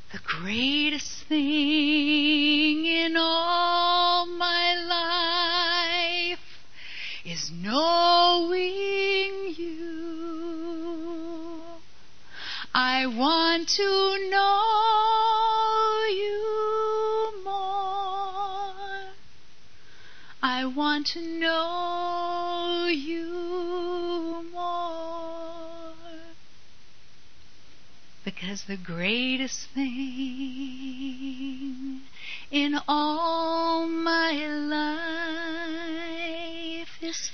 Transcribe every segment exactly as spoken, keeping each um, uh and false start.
The greatest thing in all my life is knowing you. I want to know you more. I want to know you more. Because the greatest thing in all my life is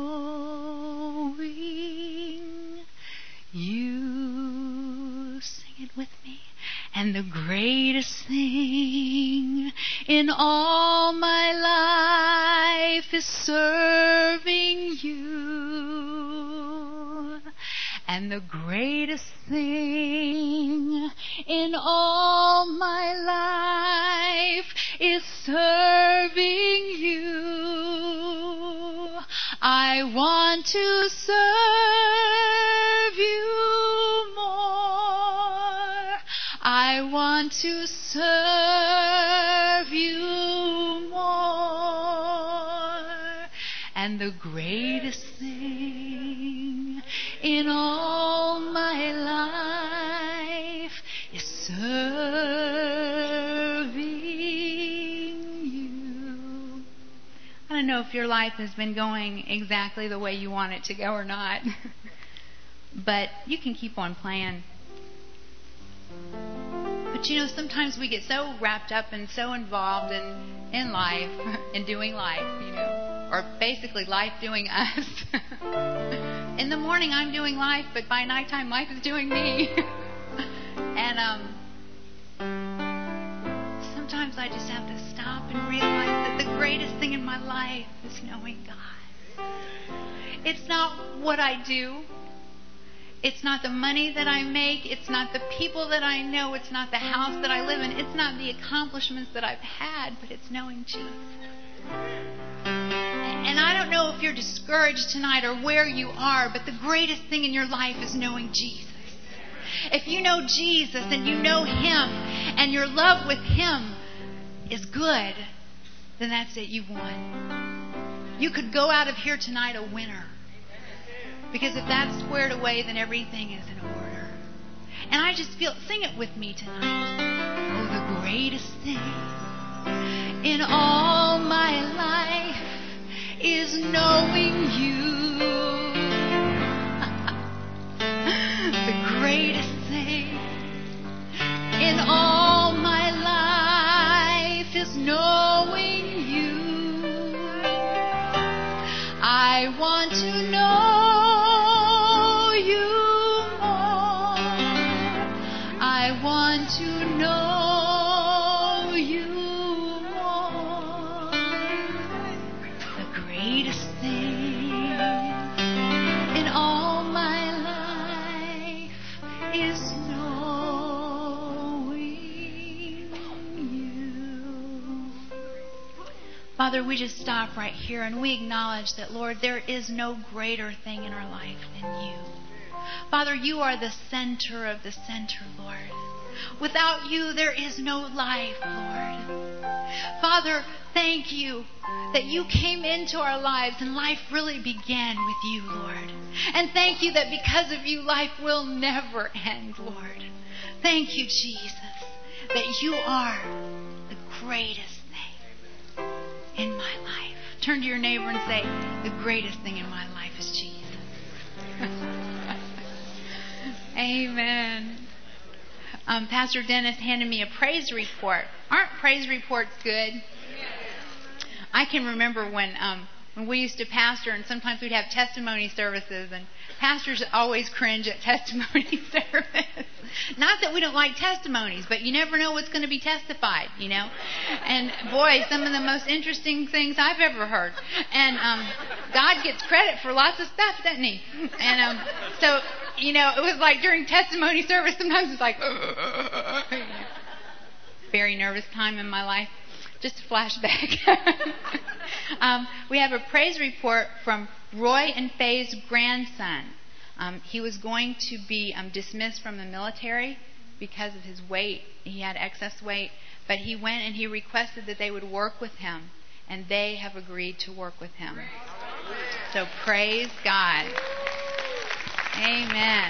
knowing you. Sing it with me. And the greatest thing in all my life is serving you. And the greatest thing in all my life is serving you. I want to serve you more. I want to serve you more. And the greatest thing in all my life is serving you. I don't know if your life has been going exactly the way you want it to go or not, but you can keep on playing. But you know, sometimes we get so wrapped up and so involved in, in life, in doing life, you know, or basically life doing us. In the morning I'm doing life, but by nighttime life is doing me. And um, sometimes I just have to stop and realize that the greatest thing in my life is knowing God. It's not what I do. It's not the money that I make. It's not the people that I know. It's not the house that I live in. It's not the accomplishments that I've had, but it's knowing Jesus. And I don't know if you're discouraged tonight or where you are, but the greatest thing in your life is knowing Jesus. If you know Jesus and you know Him and your love with Him is good, then that's it. You've won. You could go out of here tonight a winner. Because if that's squared away, then everything is in order. And I just feel, sing it with me tonight. Oh, the greatest thing in all my life is knowing you. The greatest thing in all my life is knowing you. I want to know to know you more. The greatest thing in all my life is knowing you. Father, we just stop right here and we acknowledge that, Lord, there is no greater thing in our life than you. Father, you are the center of the center, Lord. Without you, there is no life, Lord. Father, thank you that you came into our lives and life really began with you, Lord. And thank you that because of you, life will never end, Lord. Thank you, Jesus, that you are the greatest thing in my life. Turn to your neighbor and say, the greatest thing in my life is Jesus. Amen. Um, Pastor Dennis handed me a praise report. Aren't praise reports good? I can remember when um, when we used to pastor, and sometimes we'd have testimony services, and pastors always cringe at testimony service. Not that we don't like testimonies, but you never know what's going to be testified, you know. And boy, some of the most interesting things I've ever heard. And um, God gets credit for lots of stuff, doesn't He? And um, so. You know, it was like during testimony service, sometimes it's like, uh, very nervous time in my life. Just a flashback. um, we have a praise report from Roy and Faye's grandson. Um, he was going to be um, dismissed from the military, because of his weight. He had excess weight. But he went and he requested that they would work with him. And they have agreed to work with him. So praise God. Amen.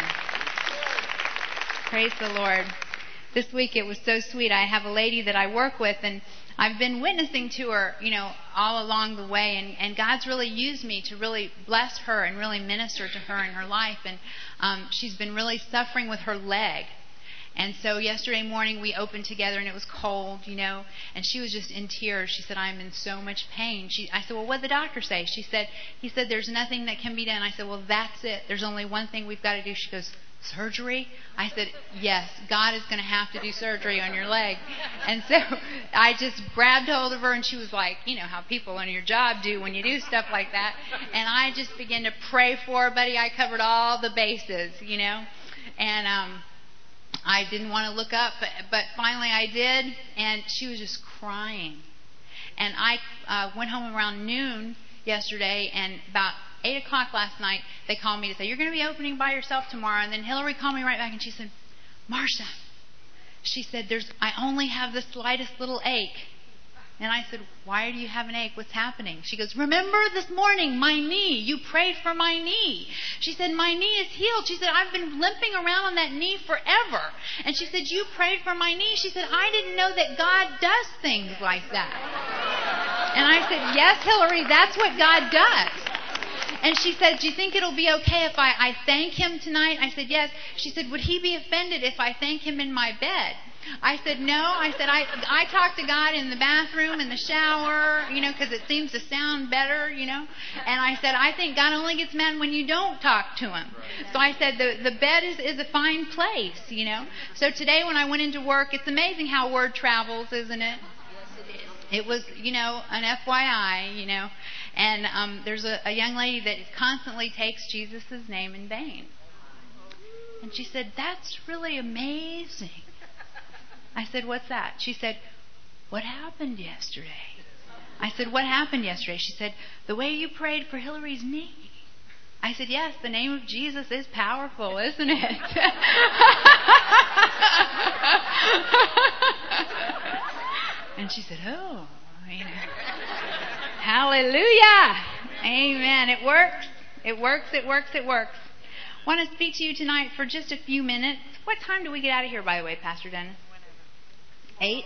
Praise the Lord. This week it was so sweet. I have a lady that I work with, and I've been witnessing to her, you know, all along the way, and, and God's really used me to really bless her and really minister to her in her life. And um, she's been really suffering with her leg. And so yesterday morning we opened together, and it was cold, you know, and she was just in tears. She said, "I'm in so much pain." She, I said, "Well, what did the doctor say?" She said, he said, "There's nothing that can be done." I said, "Well, that's it. There's only one thing we've got to do." She goes, "Surgery?" I said, "Yes, God is going to have to do surgery on your leg." And so I just grabbed hold of her, and she was like, you know how people on your job do when you do stuff like that. And I just began to pray for her, buddy. I covered all the bases, you know. And um, I didn't want to look up, but, but finally I did, and she was just crying. And I uh, went home around noon yesterday, and about eight o'clock last night, they called me to say, "You're going to be opening by yourself tomorrow." And then Hillary called me right back, and she said, "Marsha," she said, "there's I only have the slightest little ache." And I said, "Why do you have an ache? What's happening?" She goes, "Remember this morning, my knee. You prayed for my knee." She said, "My knee is healed." She said, "I've been limping around on that knee forever." And she said, "You prayed for my knee." She said, "I didn't know that God does things like that." And I said, "Yes, Hillary, that's what God does." And she said, "Do you think it'll be okay if I, I thank him tonight?" I said, "Yes." She said, "Would he be offended if I thank him in my bed?" I said, "No." I said, I, I talk to God in the bathroom, in the shower, you know, because it seems to sound better, you know. And I said, "I think God only gets mad when you don't talk to him." So I said, the, the bed is, is a fine place, you know. So today when I went into work, it's amazing how word travels, isn't it? It was, you know, an F Y I, you know. And um, there's a, a young lady that constantly takes Jesus' name in vain. And she said, "That's really amazing." I said, "What's that?" She said, "What happened yesterday?" I said, "What happened yesterday?" She said, "The way you prayed for Hillary's knee." I said, "Yes, the name of Jesus is powerful, isn't it?" And she said, "Oh, you know." Hallelujah. Amen. It works. It works. It works. It works. I want to speak to you tonight for just a few minutes. What time do we get out of here, by the way, Pastor Dennis? Eight?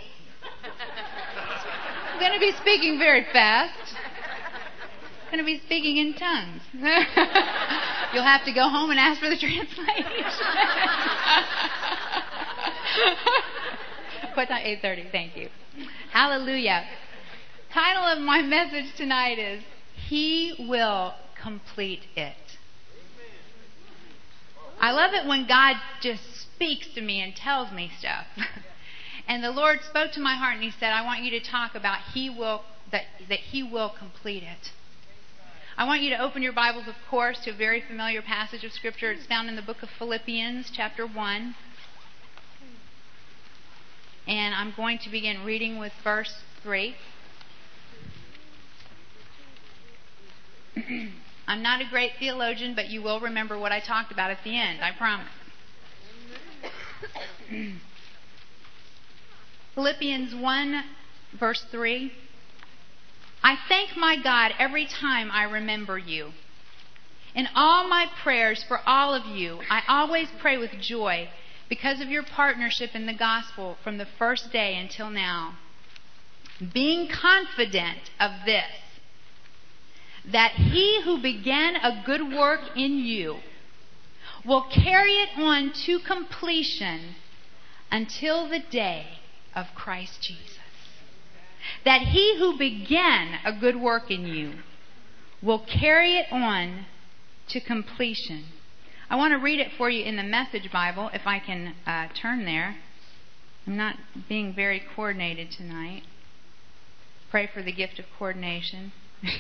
I'm going to be speaking very fast. I'm going to be speaking in tongues. You'll have to go home and ask for the translation. What time? eight thirty. Thank you. Hallelujah. Title of my message tonight is He Will Complete It. I love it when God just speaks to me and tells me stuff. And the Lord spoke to my heart and He said, "I want you to talk about He will that that He will complete it." I want you to open your Bibles, of course, to a very familiar passage of Scripture. It's found in the book of Philippians, chapter one. And I'm going to begin reading with verse three. I'm not a great theologian, but you will remember what I talked about at the end, I promise. Philippians one, verse three. "I thank my God every time I remember you. In all my prayers for all of you, I always pray with joy because of your partnership in the gospel from the first day until now, being confident of this, that He who began a good work in you will carry it on to completion until the day of Christ Jesus. That He who began a good work in you will carry it on to completion." I want to read it for you in the Message Bible, if I can uh, turn there. I'm not being very coordinated tonight. Pray for the gift of coordination.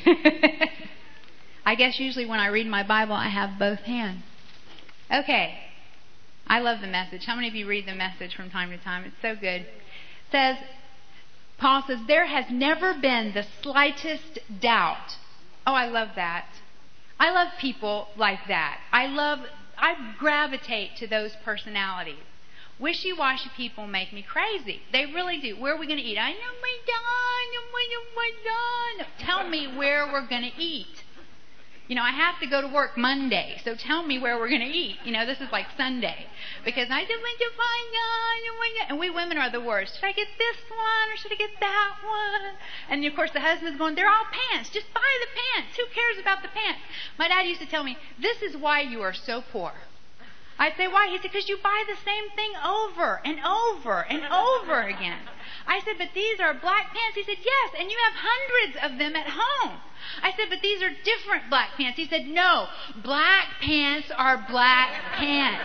I guess usually when I read my Bible, I have both hands. Okay. I love the Message. How many of you read the Message from time to time? It's so good. It says, Paul says, "There has never been the slightest doubt." Oh, I love that. I love people like that. I love, I gravitate to those personalities Wishy-washy people make me crazy. They really do. Where are we going to eat? I know my God. Oh my God. Tell me where we're going to eat. You know, I have to go to work Monday, so tell me where we're going to eat. You know, this is like Sunday. Because I just went to find God, and we women are the worst. Should I get this one or should I get that one? And of course the husband's going, they're all pants. Just buy the pants. Who cares about the pants? My dad used to tell me, this is why you are so poor. I'd say, why? He said, because you buy the same thing over and over and over again. I said, but these are black pants. He said, yes, and you have hundreds of them at home. I said, but these are different black pants. He said, no, black pants are black pants.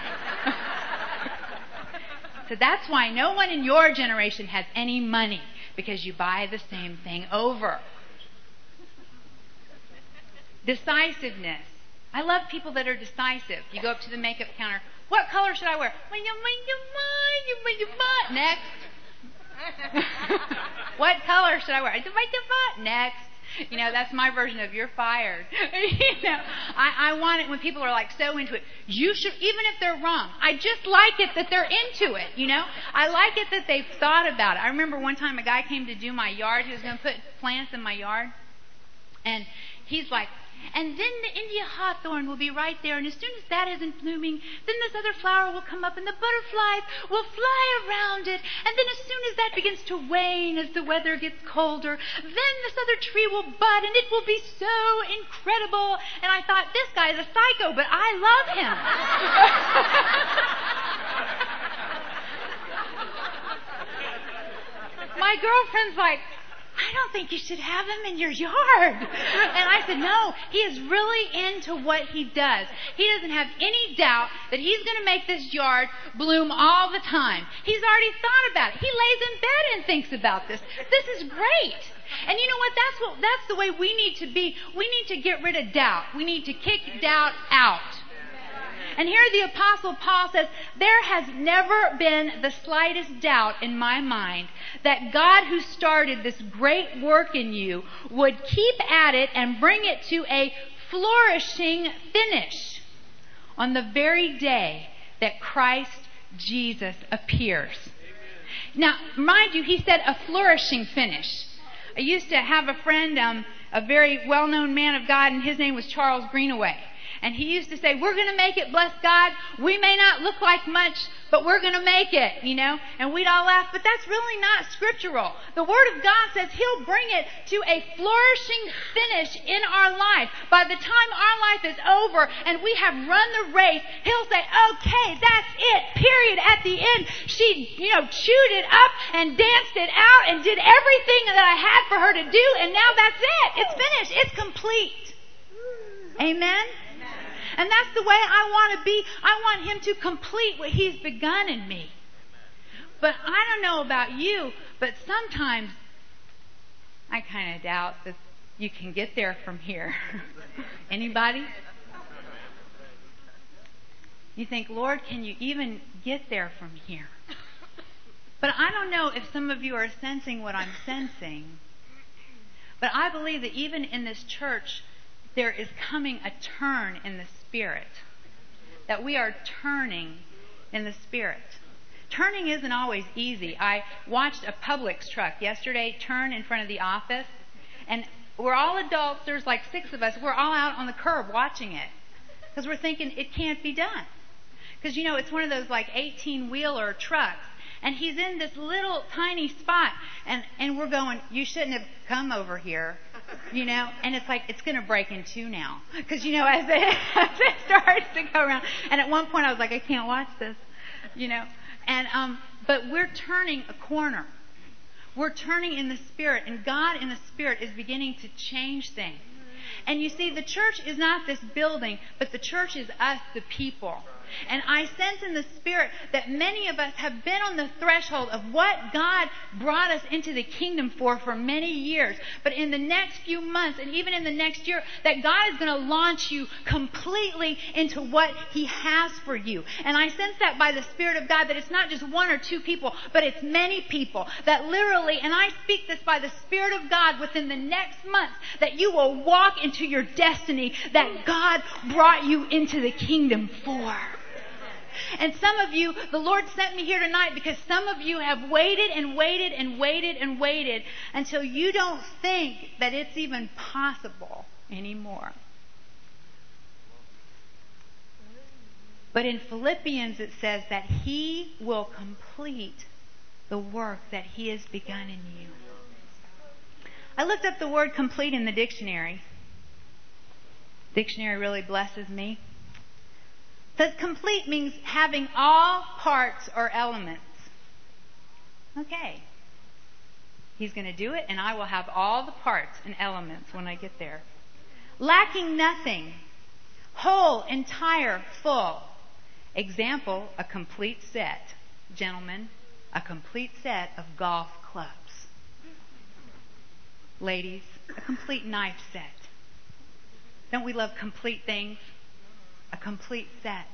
So that's why no one in your generation has any money, because you buy the same thing over. Decisiveness. I love people that are decisive. You go up to the makeup counter. What color should I wear? Next. What color should I wear? Next. You know, that's my version of you're fired. you know, I, I want it when people are like so into it. You should, even if they're wrong. I just like it that they're into it, you know. I like it that they've thought about it. I remember one time a guy came to do my yard. He was going to put plants in my yard. And he's like, and then the India hawthorn will be right there. And as soon as that isn't blooming, then this other flower will come up and the butterflies will fly around it. And then as soon as that begins to wane as the weather gets colder, then this other tree will bud and it will be so incredible. And I thought, this guy is a psycho, but I love him. My girlfriend's like, I don't think you should have him in your yard. And I said, no, he is really into what he does. He doesn't have any doubt that he's going to make this yard bloom all the time. He's already thought about it. He lays in bed and thinks about this. This is great. And you know what? That's what, that's the way we need to be. We need to get rid of doubt. We need to kick doubt out. And here the Apostle Paul says, there has never been the slightest doubt in my mind that God who started this great work in you would keep at it and bring it to a flourishing finish on the very day that Christ Jesus appears. Now, mind you, he said a flourishing finish. I used to have a friend, um, a very well-known man of God, and his name was Charles Greenaway. And he used to say, we're going to make it, bless God. We may not look like much, but we're going to make it, you know. And we'd all laugh, but that's really not scriptural. The Word of God says He'll bring it to a flourishing finish in our life. By the time our life is over and we have run the race, He'll say, okay, that's it, period. At the end, she, you know, chewed it up and danced it out and did everything that I had for her to do, and now that's it. It's finished. It's complete. Amen? And that's the way I want to be. I want Him to complete what He's begun in me. But I don't know about you, but sometimes I kind of doubt that you can get there from here. Anybody? You think, Lord, can you even get there from here? But I don't know if some of you are sensing what I'm sensing. But I believe that even in this church, there is coming a turn in the Spirit. That we are turning in the Spirit. Turning isn't always easy. I watched a Publix truck yesterday turn in front of the office. And we're all adults. There's like six of us. We're all out on the curb watching it. Because we're thinking it can't be done. Because, you know, it's one of those like eighteen-wheeler trucks. And he's in this little tiny spot. And, and we're going, you shouldn't have come over here. You know, and it's like, it's going to break in two now. Because, you know, as it, as it starts to go around. And at one point I was like, I can't watch this. You know. And, um, but we're turning a corner. We're turning in the Spirit. And God in the Spirit is beginning to change things. And you see, the church is not this building, but the church is us, the people. And I sense in the Spirit that many of us have been on the threshold of what God brought us into the kingdom for for many years. But in the next few months and even in the next year, that God is going to launch you completely into what He has for you. And I sense that by the Spirit of God, that it's not just one or two people, but it's many people. That literally, and I speak this by the Spirit of God, within the next months, that you will walk into your destiny that God brought you into the kingdom for. And some of you, the Lord sent me here tonight because some of you have waited and waited and waited and waited until you don't think that it's even possible anymore. But in Philippians it says that He will complete the work that He has begun in you. I looked up the word complete in the dictionary. Dictionary really blesses me. It says complete means having all parts or elements. Okay. He's going to do it, and I will have all the parts and elements when I get there. Lacking nothing. Whole, entire, full. Example, a complete set. Gentlemen, a complete set of golf clubs. Ladies, a complete knife set. Don't we love complete things? A complete set.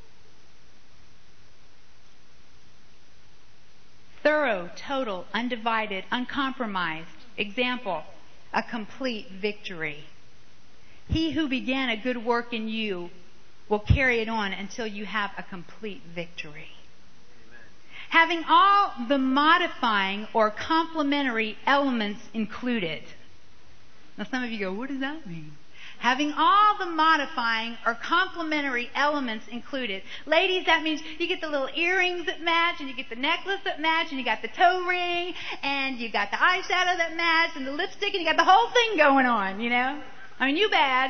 Thorough, total, undivided, uncompromised. Example, a complete victory. He who began a good work in you will carry it on until you have a complete victory. Having all the modifying or complementary elements included. Now some of you go, what does that mean? Having all the modifying or complementary elements included. Ladies, that means you get the little earrings that match, and you get the necklace that match, and you got the toe ring, and you got the eyeshadow that match, and the lipstick, and you got the whole thing going on, you know? I mean, you bad.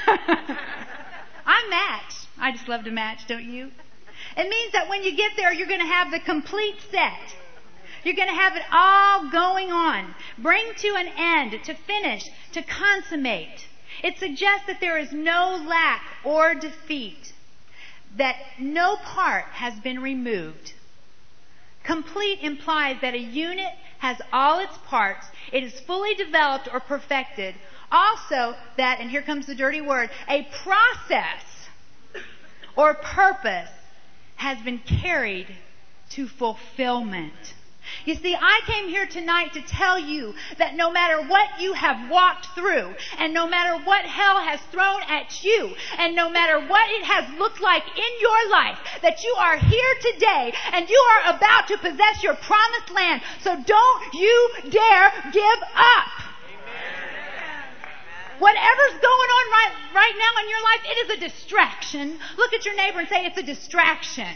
I match. I just love to match, don't you? It means that when you get there, you're going to have the complete set. You're going to have it all going on. Bring to an end, to finish, to consummate. It suggests that there is no lack or defeat, that no part has been removed. Complete implies that a unit has all its parts, it is fully developed or perfected. Also that, and here comes the dirty word, a process or purpose has been carried to fulfillment. You see, I came here tonight to tell you that no matter what you have walked through, and no matter what hell has thrown at you, and no matter what it has looked like in your life, that you are here today and you are about to possess your promised land. So don't you dare give up. Whatever's going on right, right now in your life, it is a distraction. Look at your neighbor and say, it's a distraction.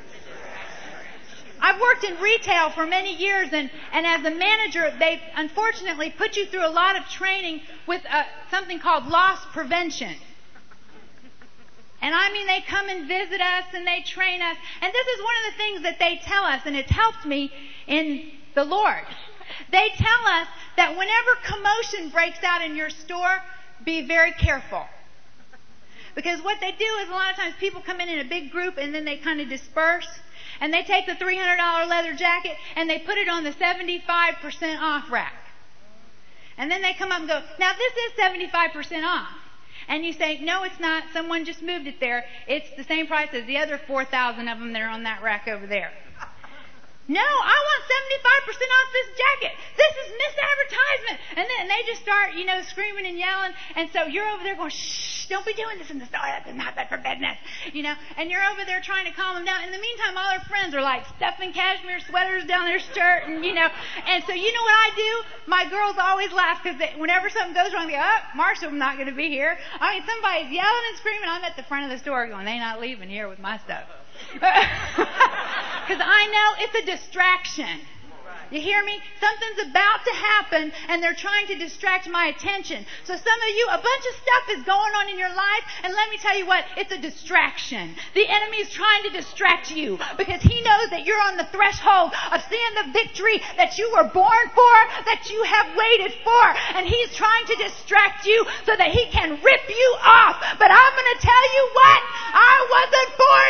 I've worked in retail for many years, and, and as a manager, they unfortunately put you through a lot of training with uh, something called loss prevention. And I mean, they come and visit us and they train us. And this is one of the things that they tell us, and it's helped me in the Lord. They tell us that whenever commotion breaks out in your store, be very careful. Because what they do is a lot of times people come in in a big group and then they kind of disperse. And they take the three hundred dollars leather jacket and they put it on the seventy-five percent off rack. And then they come up and go, now this is seventy-five percent off. And you say, no, it's not. Someone just moved it there. It's the same price as the other four thousand of them that are on that rack over there. No, I want seventy-five percent off this jacket. This is misadvertisement. And then they just start, you know, screaming and yelling. And so you're over there going, shh, don't be doing this in the store. That's not that for business. You know, and you're over there trying to calm them down. In the meantime, all their friends are like stuffing cashmere sweaters down their skirt. And, you know, and so you know what I do? My girls always laugh because whenever something goes wrong, they go, oh, Marcia's not going to be here. I mean, somebody's yelling and screaming. I'm at the front of the store going, they're not leaving here with my stuff. Because I know it's a distraction. You hear me? Something's about to happen and they're trying to distract my attention. So some of you, a bunch of stuff is going on in your life, and let me tell you what, it's a distraction. The enemy is trying to distract you because he knows that you're on the threshold of seeing the victory that you were born for, that you have waited for, and he's trying to distract you so that he can rip you off. But I'm going to tell you what, I wasn't born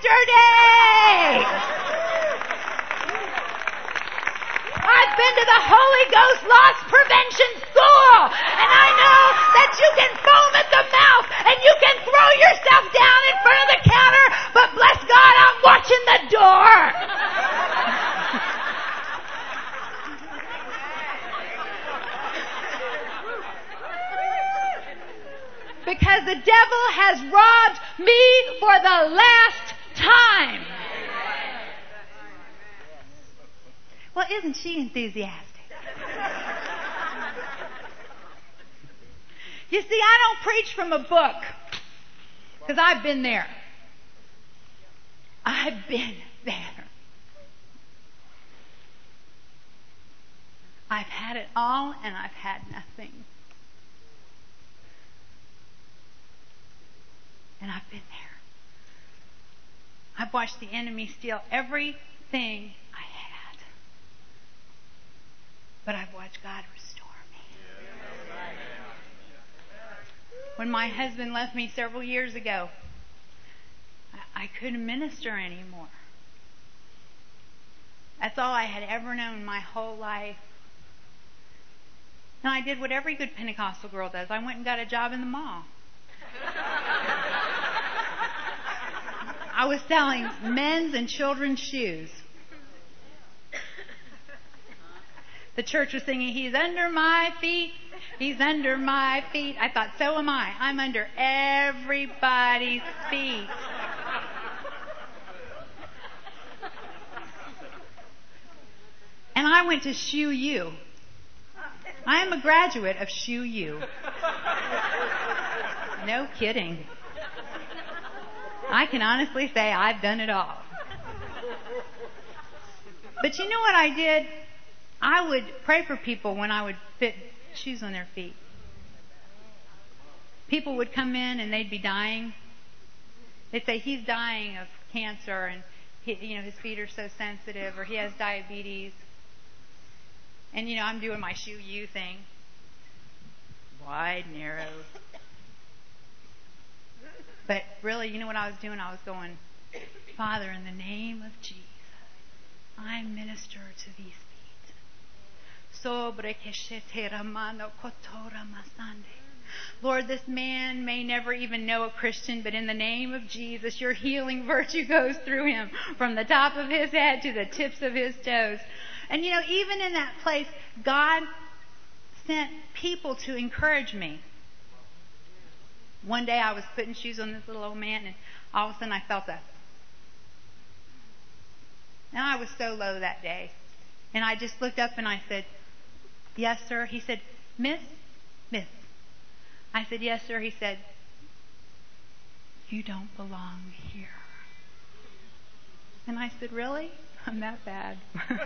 yesterday. I've been to the Holy Ghost Loss Prevention School, and I know that you can foam at the mouth and you can throw yourself down in front of the counter, but bless God, I'm watching the door. Because the devil has robbed me for the last time. Well, isn't she enthusiastic? You see, I don't preach from a book because I've been there. I've been there. I've had it all and I've had nothing. And I've been there. I've watched the enemy steal everything I had. But I've watched God restore me. When my husband left me several years ago, I, I couldn't minister anymore. That's all I had ever known my whole life. And I did what every good Pentecostal girl does. I went and got a job in the mall. I was selling men's and children's shoes. The church was singing, "He's under my feet, he's under my feet." I thought, so am I. I'm under everybody's feet. And I went to Shoe U. I am a graduate of Shoe U. No kidding. I can honestly say I've done it all. But you know what I did? I would pray for people when I would fit shoes on their feet. People would come in and they'd be dying. They'd say, "He's dying of cancer and he, you know, his feet are so sensitive," or "he has diabetes." And, you know, I'm doing my Shoe U thing. Wide, narrow. But really, you know what I was doing? I was going, "Father, in the name of Jesus, I minister to these feet. Lord, this man may never even know a Christian, but in the name of Jesus, your healing virtue goes through him from the top of his head to the tips of his toes." And, you know, even in that place, God sent people to encourage me. One day I was putting shoes on this little old man, and all of a sudden I felt a... And I was so low that day. And I just looked up and I said, "Yes, sir." He said, "Miss, miss." I said, "Yes, sir." He said, "You don't belong here." And I said, "Really? I'm that bad?"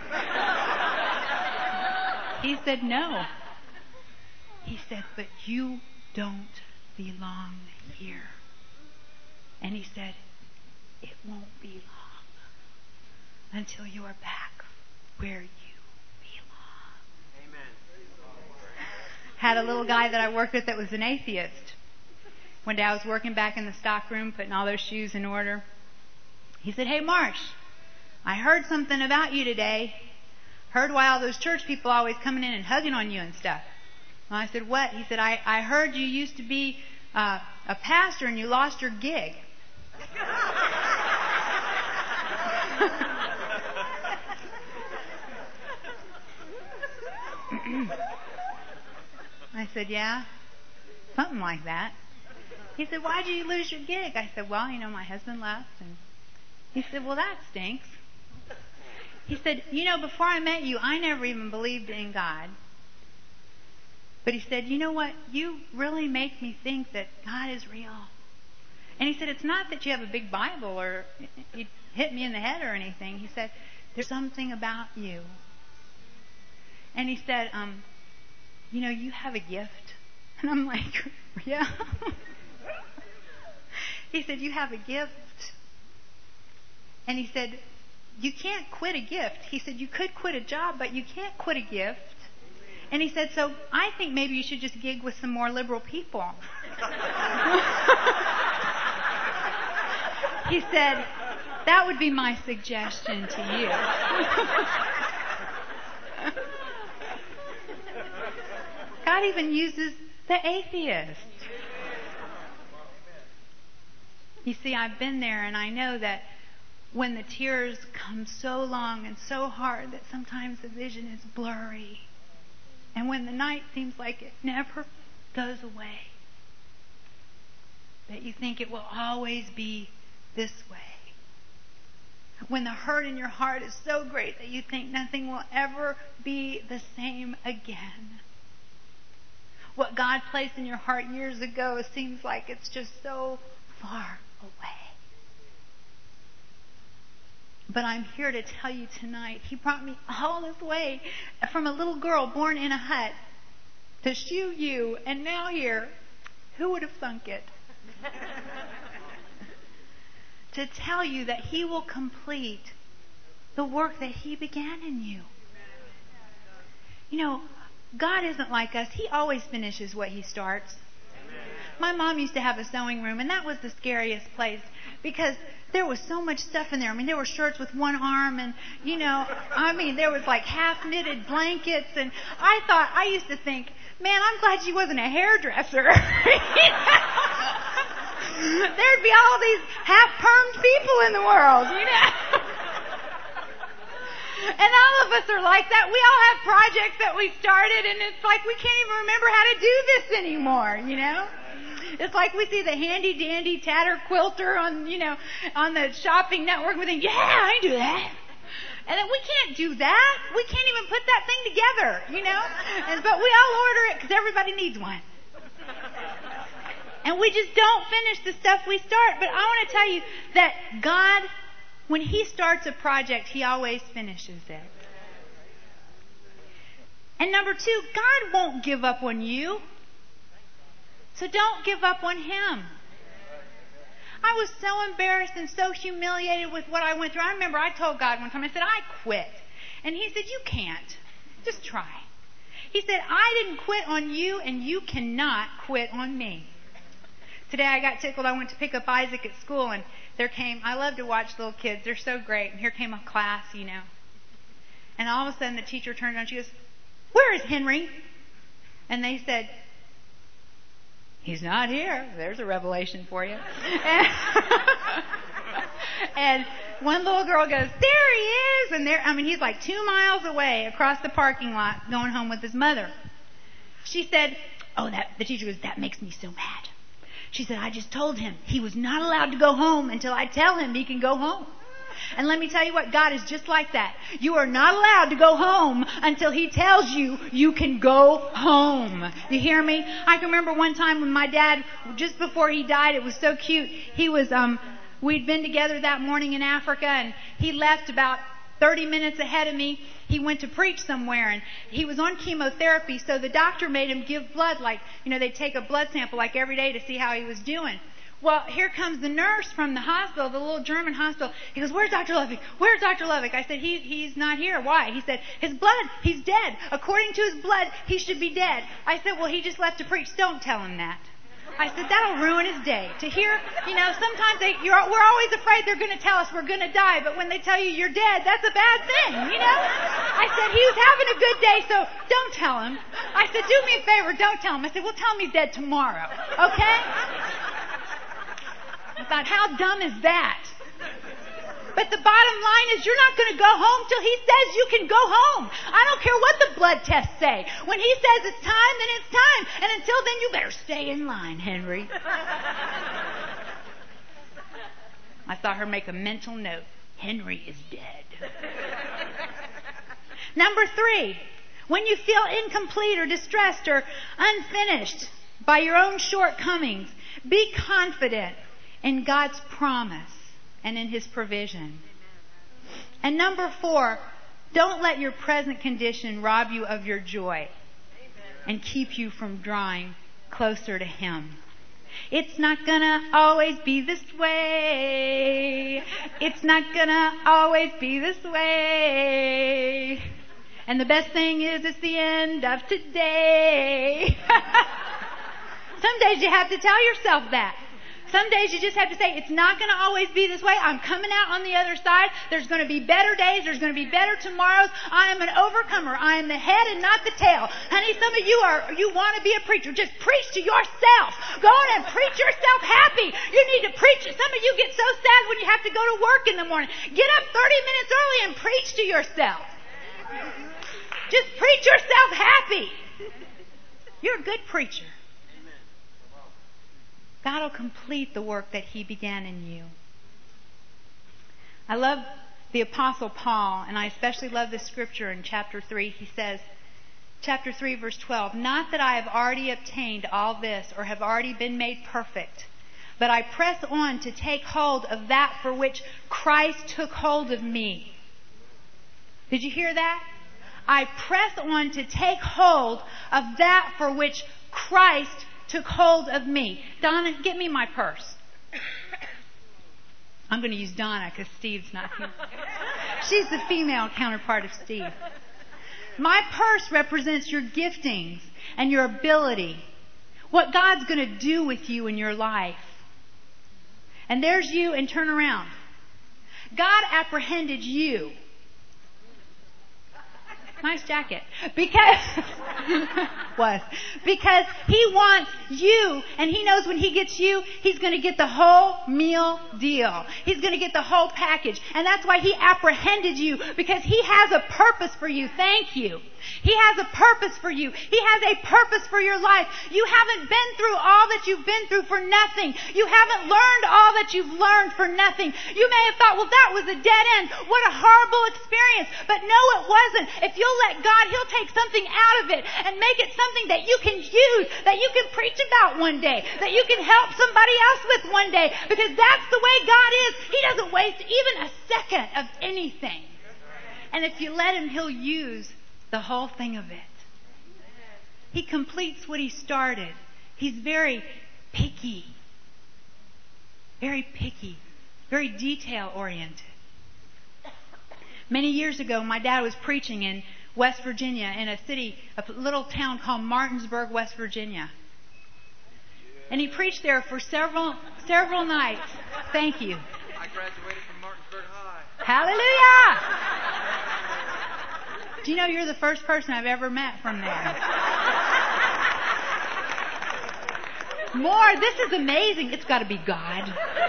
He said, "No." He said, "But you don't belong here." And he said, "It won't be long until you are back where you belong." Amen. Had a little guy that I worked with that was an atheist. One day I was working back in the stock room, putting all those shoes in order. He said, "Hey, Marsh, I heard something about you today. Heard why all those church people always coming in and hugging on you and stuff." Well, I said, "What?" He said, I, I heard you used to be uh, a pastor and you lost your gig." I said, "Yeah, something like that." He said, "Why did you lose your gig?" I said, "Well, you know, my husband left." And he said, "Well, that stinks." He said, "You know, before I met you, I never even believed in God. But," he said, "you know what? You really make me think that God is real." And he said, "It's not that you have a big Bible or you hit me in the head or anything." He said, "There's something about you." And he said, um, "You know, you have a gift." And I'm like, "Yeah." He said, "You have a gift." And he said, "You can't quit a gift." He said, "You could quit a job, but you can't quit a gift." And he said, "So I think maybe you should just gig with some more liberal people." He said, "That would be my suggestion to you." God even uses the atheist. You see, I've been there, and I know that when the tears come so long and so hard that sometimes the vision is blurry, and when the night seems like it never goes away, that you think it will always be this way. When the hurt in your heart is so great that you think nothing will ever be the same again. What God placed in your heart years ago seems like it's just so far away. But I'm here to tell you tonight, He brought me all this way from a little girl born in a hut to shoot you, and now here, who would have thunk it? To tell you that He will complete the work that He began in you. You know, God isn't like us. He always finishes what He starts. My mom used to have a sewing room, and that was the scariest place because there was so much stuff in there. I mean, there were shirts with one arm, and, you know, I mean, there was like half-knitted blankets, and I thought, I used to think, man, I'm glad she wasn't a hairdresser. There'd be all these half-permed people in the world, you know. And all of us are like that. We all have projects that we started, and it's like we can't even remember how to do this anymore, you know. It's like we see the handy-dandy tatter quilter on, you know, on the shopping network. We think, yeah, I do that. And then we can't do that. We can't even put that thing together, you know. And, but we all order it because everybody needs one. And we just don't finish the stuff we start. But I want to tell you that God, when He starts a project, He always finishes it. And number two, God won't give up on you. So don't give up on Him. I was so embarrassed and so humiliated with what I went through. I remember I told God one time, I said, I quit. And He said, you can't. Just try. He said, I didn't quit on you, and you cannot quit on me. Today I got tickled. I went to pick up Isaac at school, and there came, I love to watch little kids. They're so great. And here came a class, you know. And all of a sudden the teacher turned around. She goes, where is Henry? And they said, he's not here. There's a revelation for you. And, and one little girl goes, there he is. And there, I mean, he's like two miles away across the parking lot going home with his mother. She said, oh, that, the teacher goes, that makes me so mad. She said, I just told him he was not allowed to go home until I tell him he can go home. And let me tell you what, God is just like that. You are not allowed to go home until He tells you you can go home. You hear me? I can remember one time when my dad, just before he died, it was so cute. He was, um, we'd been together that morning in Africa, and he left about thirty minutes ahead of me. He went to preach somewhere, and he was on chemotherapy, so the doctor made him give blood, like, you know, they'd take a blood sample like every day to see how he was doing. Well, here comes the nurse from the hospital, the little German hospital. He goes, where's Doctor Lovick? Where's Doctor Lovick? I said, he, he's not here. Why? He said, his blood, he's dead. According to his blood, he should be dead. I said, well, he just left to preach. Don't tell him that. I said, that'll ruin his day. To hear, you know, sometimes they, you're, we're always afraid they're going to tell us we're going to die, but when they tell you you're dead, that's a bad thing, you know? I said, he was having a good day, so don't tell him. I said, do me a favor, don't tell him. I said, well, tell him he's dead tomorrow, okay? I thought, how dumb is that? But the bottom line is you're not going to go home till He says you can go home. I don't care what the blood tests say. When He says it's time, then it's time. And until then, you better stay in line, Henry. I saw her make a mental note. Henry is dead. Number three, when you feel incomplete or distressed or unfinished by your own shortcomings, be confident in God's promise and in His provision. And number four, don't let your present condition rob you of your joy and keep you from drawing closer to Him. It's not gonna always be this way. It's not gonna always be this way. And the best thing is it's the end of today. Some days you have to tell yourself that. Some days you just have to say, it's not going to always be this way. I'm coming out on the other side. There's going to be better days. There's going to be better tomorrows. I am an overcomer. I am the head and not the tail. Honey, some of you are, you want to be a preacher. Just preach to yourself. Go on and preach yourself happy. You need to preach. Some of you get so sad when you have to go to work in the morning. Get up thirty minutes early and preach to yourself. Just preach yourself happy. You're a good preacher. God will complete the work that He began in you. I love the Apostle Paul, and I especially love this scripture in chapter three. He says, chapter three, verse twelve, "Not that I have already obtained all this or have already been made perfect, but I press on to take hold of that for which Christ took hold of me." Did you hear that? I press on to take hold of that for which Christ took hold of me. Donna, get me my purse. I'm going to use Donna because Steve's not here. She's the female counterpart of Steve. My purse represents your giftings and your ability. What God's going to do with you in your life. And there's you, and turn around. God apprehended you. Nice jacket. Because, was. Because He wants you, and He knows when He gets you, He's going to get the whole meal deal. He's going to get the whole package. And that's why He apprehended you, because He has a purpose for you. Thank you. He has a purpose for you. He has a purpose for your life. You haven't been through all that you've been through for nothing. You haven't learned all that you've learned for nothing. You may have thought, well, that was a dead end. What a horrible experience. But no, it wasn't. If you'll let God, He'll take something out of it and make it something that you can use, that you can preach about one day, that you can help somebody else with one day. Because that's the way God is. He doesn't waste even a second of anything. And if you let Him, He'll use the whole thing of it. He completes what He started. He's very picky. Very picky. Very detail oriented. Many years ago, my dad was preaching in West Virginia, in a city, a little town called Martinsburg, West Virginia. And he preached there for several several nights. Thank you. I graduated from Martinsburg High. Hallelujah! Do you know you're the first person I've ever met from there? More. This is amazing. It's got to be God.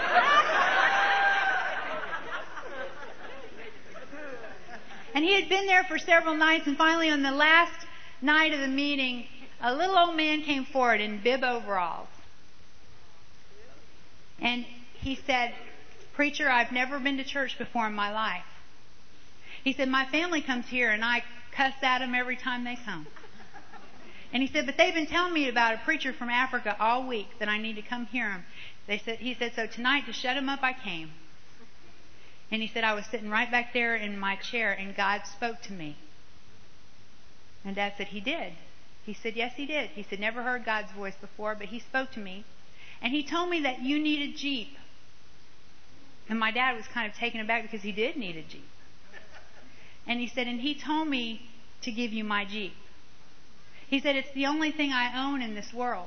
And he had been there for several nights, and finally on the last night of the meeting, a little old man came forward in bib overalls. And he said, "Preacher, I've never been to church before in my life." He said, "My family comes here and I cuss at them every time they come." And he said, "But they've been telling me about a preacher from Africa all week that I need to come hear him." They said, he said, "So tonight to shut him up, I came." And he said, "I was sitting right back there in my chair and God spoke to me." And Dad said, "He did." He said, "Yes, He did." He said, "Never heard God's voice before, but He spoke to me. And He told me that you need a Jeep." And my dad was kind of taken aback because he did need a Jeep. And he said, "And He told me to give you my Jeep." He said, "It's the only thing I own in this world."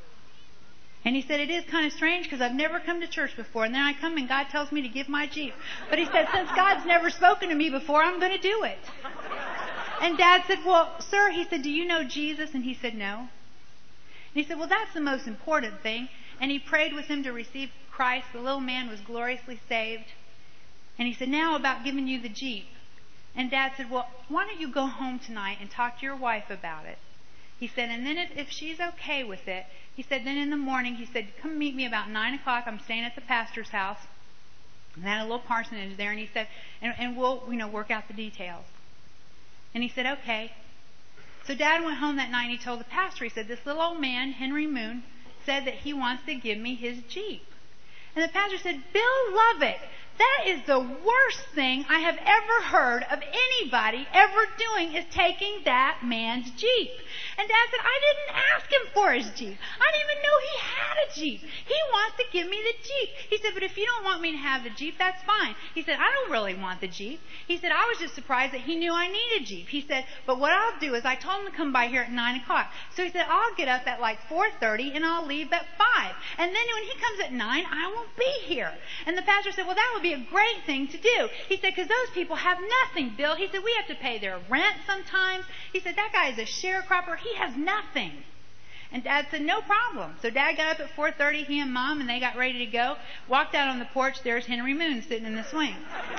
And he said, "It is kind of strange because I've never come to church before. And then I come and God tells me to give my Jeep." But he said, "Since God's never spoken to me before, I'm going to do it." And Dad said, "Well, sir," he said, "do you know Jesus?" And he said, "No." And he said, "Well, that's the most important thing." And he prayed with him to receive Christ. The little man was gloriously saved. And he said, "Now about giving you the Jeep." And Dad said, "Well, why don't you go home tonight and talk to your wife about it?" He said, "And then if, if she's okay with it," he said, "then in the morning," he said, "come meet me about nine o'clock. I'm staying at the pastor's house." And they had a little parsonage there. And he said, and, and we'll, you know, work out the details." And he said, "Okay." So Dad went home that night and he told the pastor, he said, "This little old man, Henry Moon, said that he wants to give me his Jeep." And the pastor said, "Bill Lovett, that is the worst thing I have ever heard of anybody ever doing, is taking that man's Jeep." And Dad said, "I didn't ask him for his Jeep. I didn't even know he had a Jeep. He wants to give me the Jeep." He said, "But if you don't want me to have the Jeep, that's fine." He said, "I don't really want the Jeep." He said, "I was just surprised that he knew I needed a Jeep." He said, "But what I'll do is I told him to come by here at nine o'clock. So he said, I'll get up at like four thirty and I'll leave at five. And then when he comes at nine, I won't be here." And the pastor said, "Well, that would be a great thing to do." He said, "Because those people have nothing, Bill." He said, "We have to pay their rent sometimes." He said, "That guy is a sharecropper. He has nothing." And Dad said, "No problem." So Dad got up at four thirty, he and Mom, and they got ready to go. Walked out on the porch. There's Henry Moon sitting in the swing.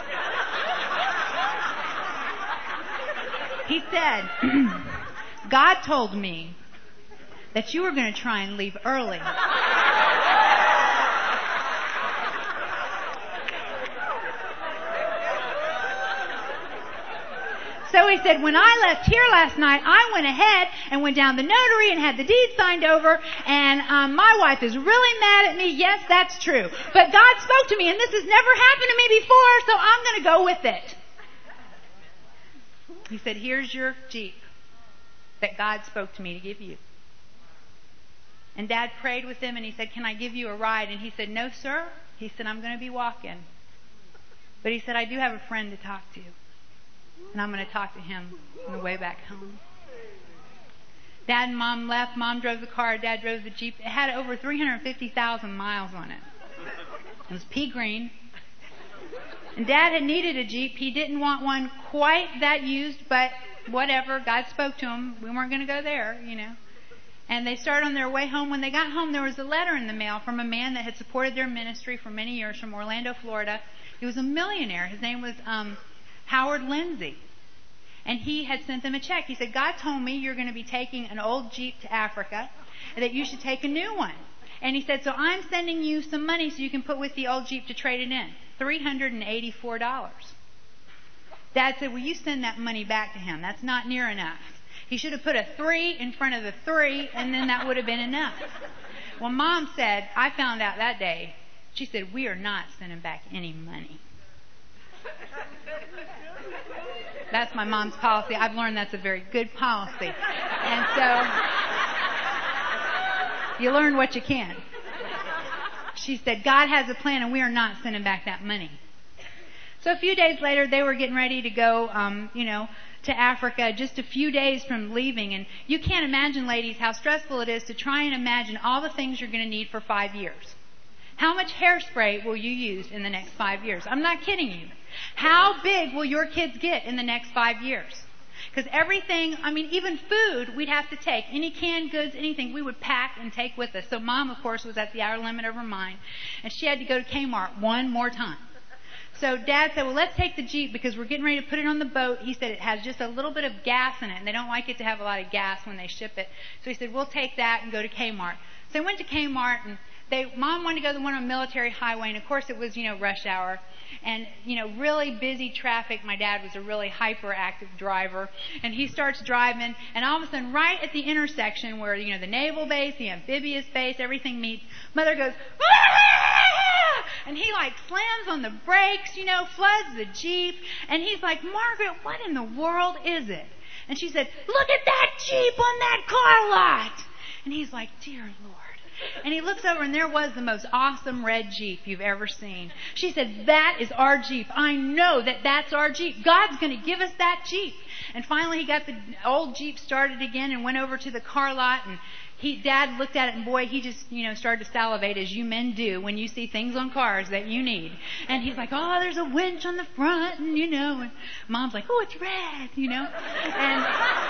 He said, "God told me that you were going to try and leave early." So he said, when I left here last night, I went ahead and went down the notary and had the deed signed over, and um, my wife is really mad at me. Yes, that's true. But God spoke to me, and this has never happened to me before, so I'm going to go with it. He said, here's your Jeep that God spoke to me to give you. And Dad prayed with him, and he said, can I give you a ride? And he said, no, sir. He said, I'm going to be walking. But he said, I do have a friend to talk to. And I'm going to talk to him on the way back home. Dad and Mom left. Mom drove the car. Dad drove the Jeep. It had over three hundred fifty thousand miles on it. It was pea green. And Dad had needed a Jeep. He didn't want one quite that used, but whatever. God spoke to him. We weren't going to go there, you know. And they started on their way home. When they got home, there was a letter in the mail from a man that had supported their ministry for many years from Orlando, Florida. He was a millionaire. His name was um, Howard Lindsay. And he had sent them a check. He said, God told me you're going to be taking an old Jeep to Africa and that you should take a new one. And he said, so I'm sending you some money so you can put with the old Jeep to trade it in. three hundred eighty-four dollars. Dad said, will you send that money back to him? That's not near enough. He should have put a three in front of the three, and then that would have been enough. Well, Mom said, I found out that day, she said, we are not sending back any money. That's my mom's policy. I've learned that's a very good policy. And so, you learn what you can. She said, God has a plan, and we are not sending back that money. So a few days later, they were getting ready to go, um, you know, to Africa, just a few days from leaving. And you can't imagine, ladies, how stressful it is to try and imagine all the things you're going to need for five years. How much hairspray will you use in the next five years? I'm not kidding you. How big will your kids get in the next five years? Because everything, I mean, even food we'd have to take. Any canned goods, anything, we would pack and take with us. So Mom, of course, was at the outer limit of her mind. And she had to go to Kmart one more time. So Dad said, well, let's take the Jeep because we're getting ready to put it on the boat. He said it has just a little bit of gas in it, and they don't like it to have a lot of gas when they ship it. So he said, we'll take that and go to Kmart. So they went to Kmart, and they, Mom wanted to go to the one on Military Highway, and of course it was, you know, rush hour. And, you know, really busy traffic. My dad was a really hyperactive driver. And he starts driving, and all of a sudden, right at the intersection where, you know, the naval base, the amphibious base, everything meets, Mother goes, ah! And he, like, slams on the brakes, you know, floods the Jeep. And he's like, Margaret, what in the world is it? And she said, look at that Jeep on that car lot. And he's like, dear Lord. And he looks over, and there was the most awesome red Jeep you've ever seen. She said, that is our Jeep. I know that that's our Jeep. God's going to give us that Jeep. And finally he got the old Jeep started again and went over to the car lot, and he, Dad looked at it, and boy, he just, you know, started to salivate, as you men do when you see things on cars that you need. And he's like, oh, there's a winch on the front, and, you know, and Mom's like, oh, it's red, you know. And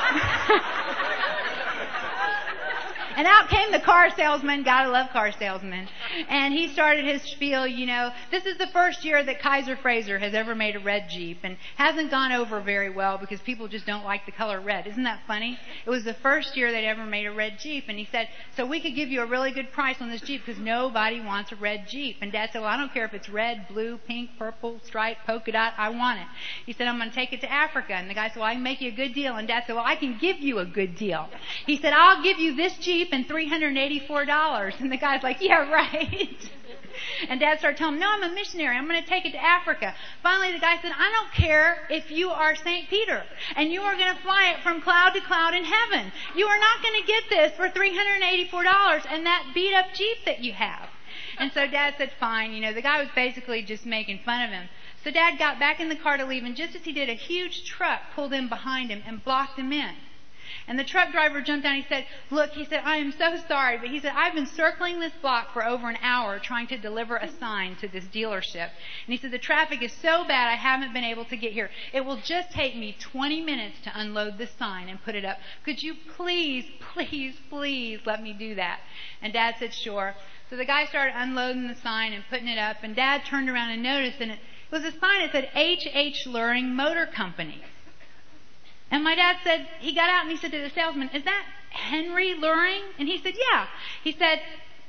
And out came the car salesman. Gotta love car salesmen. And he started his spiel, you know, this is the first year that Kaiser Frazer has ever made a red Jeep, and hasn't gone over very well because people just don't like the color red. Isn't that funny? It was the first year they'd ever made a red Jeep. And he said, so we could give you a really good price on this Jeep because nobody wants a red Jeep. And Dad said, well, I don't care if it's red, blue, pink, purple, stripe, polka dot. I want it. He said, I'm going to take it to Africa. And the guy said, well, I can make you a good deal. And Dad said, well, I can give you a good deal. He said, I'll give you this Jeep and three hundred eighty-four dollars. And the guy's like, yeah, right. And Dad started telling him, no, I'm a missionary. I'm going to take it to Africa. Finally, the guy said, I don't care if you are Saint Peter and you are going to fly it from cloud to cloud in heaven. You are not going to get this for three hundred eighty-four dollars and that beat up Jeep that you have. And so Dad said, fine. You know, the guy was basically just making fun of him. So Dad got back in the car to leave, and just as he did, a huge truck pulled in behind him and blocked him in. And the truck driver jumped down. He said, look, he said, I am so sorry. But he said, I've been circling this block for over an hour trying to deliver a sign to this dealership. And he said, the traffic is so bad I haven't been able to get here. It will just take me twenty minutes to unload this sign and put it up. Could you please, please, please let me do that? And Dad said, sure. So the guy started unloading the sign and putting it up. And Dad turned around and noticed, and it was a sign that said H H Luring Motor Company. And my dad said, he got out and he said to the salesman, is that Henry Luring? And he said, yeah. He said,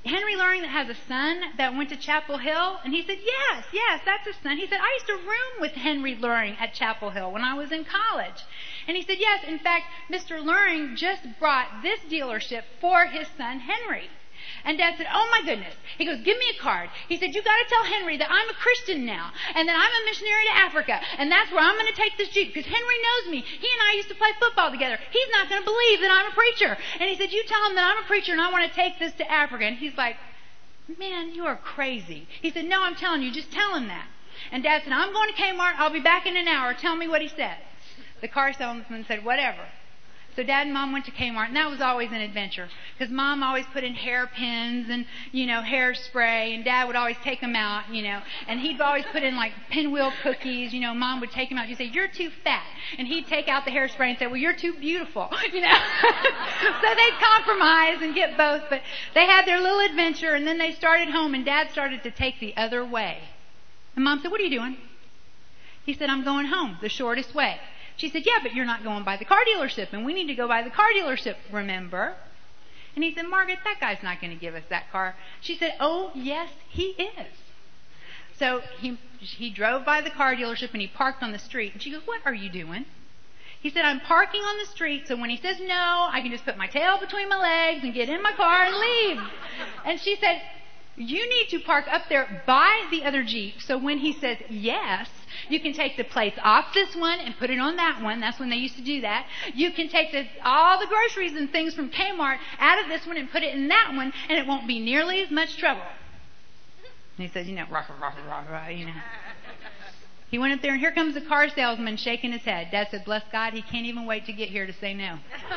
Henry Luring that has a son that went to Chapel Hill? And he said, yes, yes, that's his son. He said, I used to room with Henry Luring at Chapel Hill when I was in college. And he said, yes, in fact, Mister Luring just brought this dealership for his son Henry. And Dad said, oh my goodness. He goes, give me a card. He said, you got to tell Henry that I'm a Christian now and that I'm a missionary to Africa. And that's where I'm going to take this Jeep because Henry knows me. He and I used to play football together. He's not going to believe that I'm a preacher. And he said, you tell him that I'm a preacher and I want to take this to Africa. And he's like, man, you are crazy. He said, no, I'm telling you, just tell him that. And Dad said, I'm going to Kmart. I'll be back in an hour. Tell me what he said. The car salesman said, whatever. So Dad and Mom went to Kmart, and that was always an adventure. Because Mom always put in hairpins and, you know, hairspray, and Dad would always take them out, you know. And he'd always put in, like, pinwheel cookies. You know, Mom would take him out. She'd say, you're too fat. And he'd take out the hairspray and say, well, you're too beautiful, you know. So they'd compromise and get both. But they had their little adventure, and then they started home, and Dad started to take the other way. And Mom said, what are you doing? He said, I'm going home, the shortest way. She said, yeah, but you're not going by the car dealership, and we need to go by the car dealership, remember? And he said, Margaret, that guy's not going to give us that car. She said, oh, yes, he is. So he he drove by the car dealership, and he parked on the street. And she goes, what are you doing? He said, I'm parking on the street, so when he says no, I can just put my tail between my legs and get in my car and leave. And she said, you need to park up there by the other Jeep, so when he says yes, you can take the plates off this one and put it on that one. That's when they used to do that. You can take the, all the groceries and things from Kmart out of this one and put it in that one, and it won't be nearly as much trouble. And he says, you know, rah, rah, rah, rah, you know. He went up there, and here comes the car salesman shaking his head. Dad said, bless God, he can't even wait to get here to say no.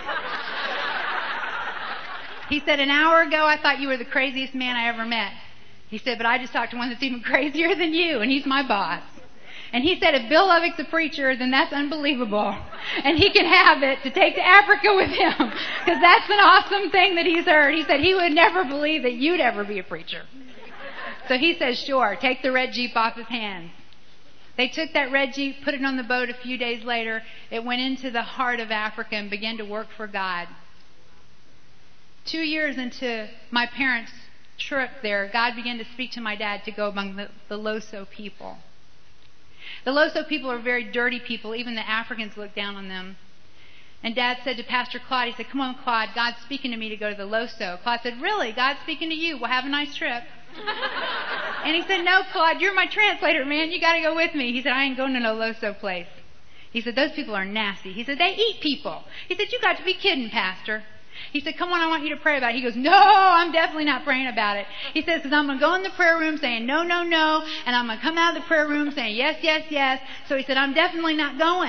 He said, an hour ago, I thought you were the craziest man I ever met. He said, but I just talked to one that's even crazier than you, and he's my boss. And he said, if Bill Lovick's a preacher, then that's unbelievable. And he can have it to take to Africa with him, because that's an awesome thing that he's heard. He said he would never believe that you'd ever be a preacher. So he says, sure, take the red Jeep off his hands. They took that red Jeep, put it on the boat a few days later. It went into the heart of Africa and began to work for God. Two years into my parents' trip there, God began to speak to my dad to go among the, the Loso people. The Loso people are very dirty people. Even the Africans look down on them. And Dad said to Pastor Claude, he said, come on, Claude, God's speaking to me to go to the Loso. Claude said, really? God's speaking to you? Well, have a nice trip. And he said, no, Claude, you're my translator, man. You got to go with me. He said, I ain't going to no Loso place. He said, those people are nasty. He said, they eat people. He said, you got to be kidding, Pastor. He said, come on, I want you to pray about it. He goes, no, I'm definitely not praying about it. He says, because I'm going to go in the prayer room saying no, no, no, and I'm going to come out of the prayer room saying yes, yes, yes. So he said, I'm definitely not going.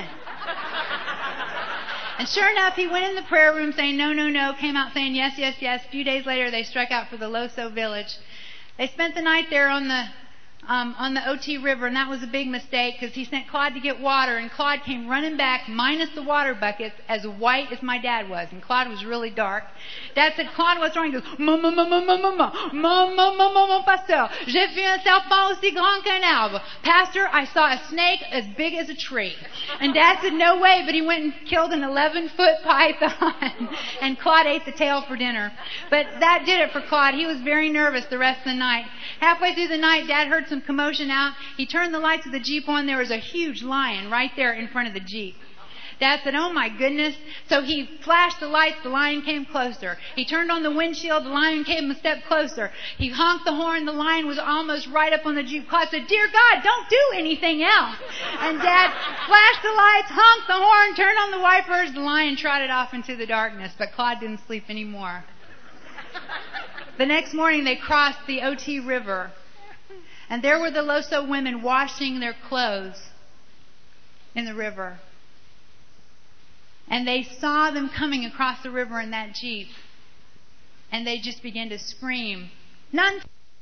And sure enough, he went in the prayer room saying no, no, no, came out saying yes, yes, yes. A few days later, they struck out for the Loso village. They spent the night there on the Um, on the O T River, and that was a big mistake because he sent Claude to get water, and Claude came running back minus the water buckets as white as my dad was, and Claude was really dark. Dad said, Claude, what's wrong? He goes, Maman, maman, maman, maman, maman, maman, pasteur, j'ai vu un serpent aussi grand qu'un arbre. Pastor, I saw a snake as big as a tree. And Dad said, no way, but he went and killed an eleven-foot python, and Claude ate the tail for dinner. But that did it for Claude. He was very nervous the rest of the night. Halfway through the night, Dad heard some commotion out. He turned the lights of the Jeep on. There was a huge lion right there in front of the Jeep. Dad said, oh my goodness. So he flashed the lights. The lion came closer. He turned on the windshield. The lion came a step closer. He honked the horn. The lion was almost right up on the Jeep. Claude said, dear God, don't do anything else. And Dad flashed the lights, honked the horn, turned on the wipers. The lion trotted off into the darkness, but Claude didn't sleep anymore. The next morning they crossed the O T River. And there were the Loso women washing their clothes in the river. And they saw them coming across the river in that Jeep. And they just began to scream, None.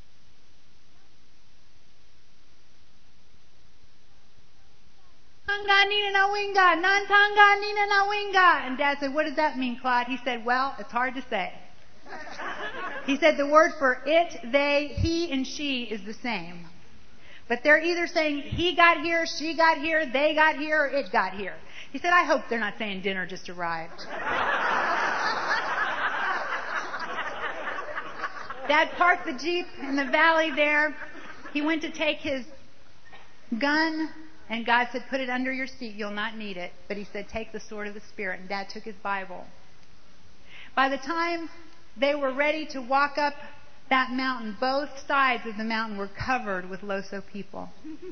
And Dad said, what does that mean, Claude? He said, well, it's hard to say. He said the word for it, they, he, and she is the same. But they're either saying he got here, she got here, they got here, or it got here. He said, I hope they're not saying dinner just arrived. Dad parked the Jeep in the valley there. He went to take his gun, and God said, put it under your seat. You'll not need it. But he said, take the sword of the Spirit. And Dad took his Bible. By the time they were ready to walk up that mountain, both sides of the mountain were covered with Loso people.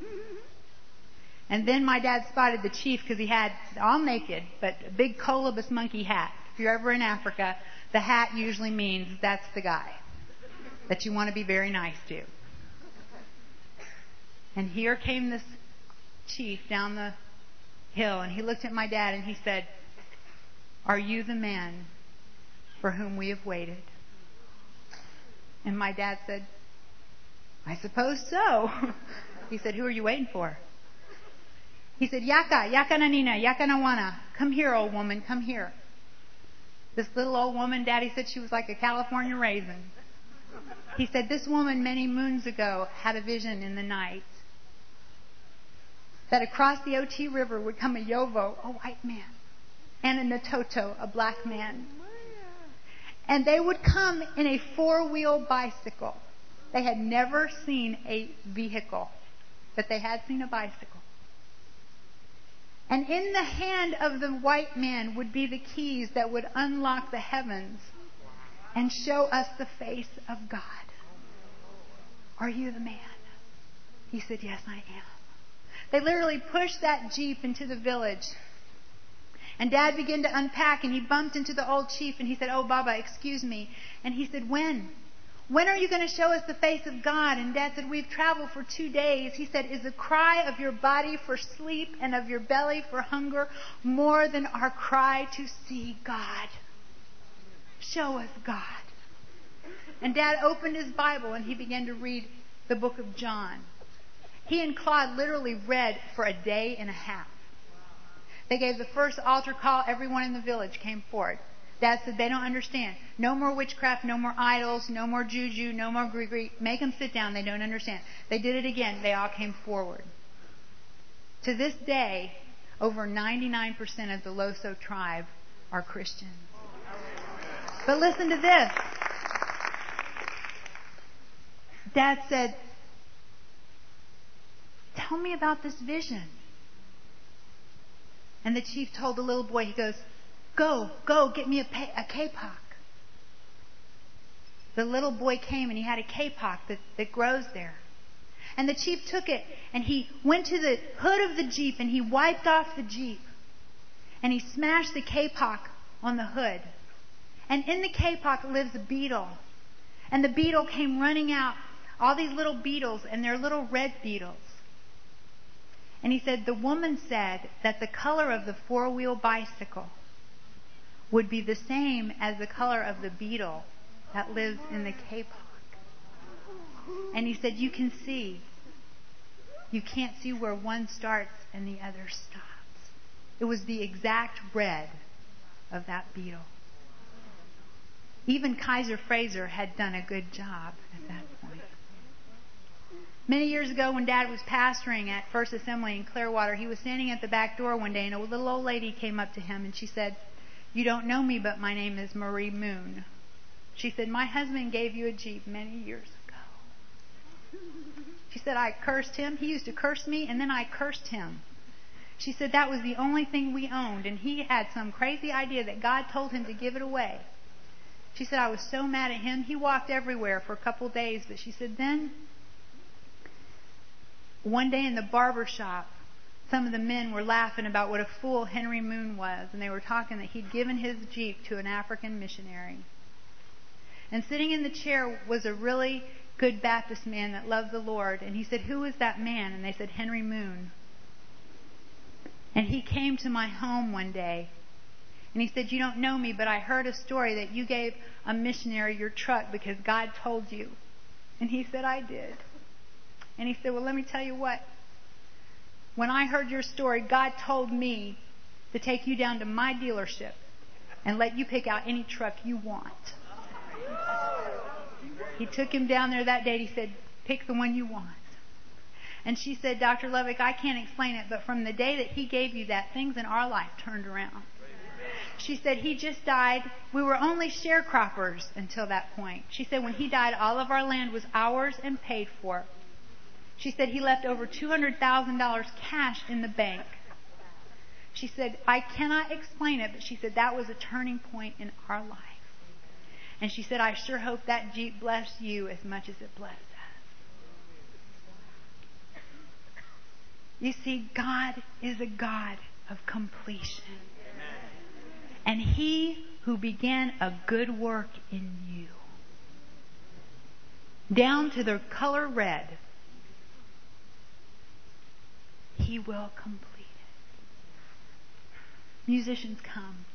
And then my dad spotted the chief because he had, all naked, but a big colobus monkey hat. If you're ever in Africa, the hat usually means that's the guy that you want to be very nice to. And here came this chief down the hill, and he looked at my dad and he said, are you the man for whom we have waited? And my dad said, I suppose so. He said, who are you waiting for? He said, Yaka, Yaka Nanina, Yaka Nawana. Come here, old woman, come here. This little old woman, Daddy said she was like a California raisin. He said, this woman many moons ago had a vision in the night that across the Oti River would come a Yovo, a white man, and a Natoto, a black man. And they would come in a four-wheel bicycle. They had never seen a vehicle, but they had seen a bicycle. And in the hand of the white man would be the keys that would unlock the heavens and show us the face of God. Are you the man? He said, yes, I am. They literally pushed that Jeep into the village. And Dad began to unpack, and he bumped into the old chief, and he said, oh, Baba, excuse me. And he said, when? When are you going to show us the face of God? And Dad said, we've traveled for two days. He said, is the cry of your body for sleep and of your belly for hunger more than our cry to see God? Show us God. And Dad opened his Bible, and he began to read the book of John. He and Claude literally read for a day and a half. They gave the first altar call. Everyone in the village came forward. Dad said, they don't understand. No more witchcraft, no more idols, no more juju, no more gree-gree. Make them sit down. They don't understand. They did it again. They all came forward. To this day, over ninety-nine percent of the Loso tribe are Christians. But listen to this. Dad said, tell me about this vision. And the chief told the little boy, he goes, go, go, get me a, a kapok. The little boy came and he had a kapok that, that grows there. And the chief took it and he went to the hood of the Jeep and he wiped off the Jeep. And he smashed the kapok on the hood. And in the kapok lives a beetle. And the beetle came running out, all these little beetles, and they're little red beetles. And he said, the woman said that the color of the four-wheel bicycle would be the same as the color of the beetle that lives in the kapok. And he said, you can see. You can't see where one starts and the other stops. It was the exact red of that beetle. Even Kaiser Fraser had done a good job at that point. Many years ago when Dad was pastoring at First Assembly in Clearwater, he was standing at the back door one day and a little old lady came up to him and she said, you don't know me, but my name is Marie Moon. She said, my husband gave you a Jeep many years ago. She said, I cursed him. He used to curse me and then I cursed him. She said, that was the only thing we owned and he had some crazy idea that God told him to give it away. She said, I was so mad at him. He walked everywhere for a couple days, but she said, then one day in the barber shop, some of the men were laughing about what a fool Henry Moon was, and they were talking that he'd given his Jeep to an African missionary. And sitting in the chair was a really good Baptist man that loved the Lord, and he said, who is that man? And they said, Henry Moon. And he came to my home one day, and he said, you don't know me, but I heard a story that you gave a missionary your truck because God told you. And he said, I did. And he said, well, let me tell you what. When I heard your story, God told me to take you down to my dealership and let you pick out any truck you want. He took him down there that day and he said, pick the one you want. And she said, Doctor Lovick, I can't explain it, but from the day that he gave you that, things in our life turned around. she said, he just died. We were only sharecroppers until that point. She said, when he died, all of our land was ours and paid for. She said, he left over two hundred thousand dollars cash in the bank. She said, I cannot explain it, but she said, that was a turning point in our life. And she said, I sure hope that Jeep blessed you as much as it blessed us. You see, God is a God of completion. And He who began a good work in you, down to the color red, He will complete it. Musicians, come.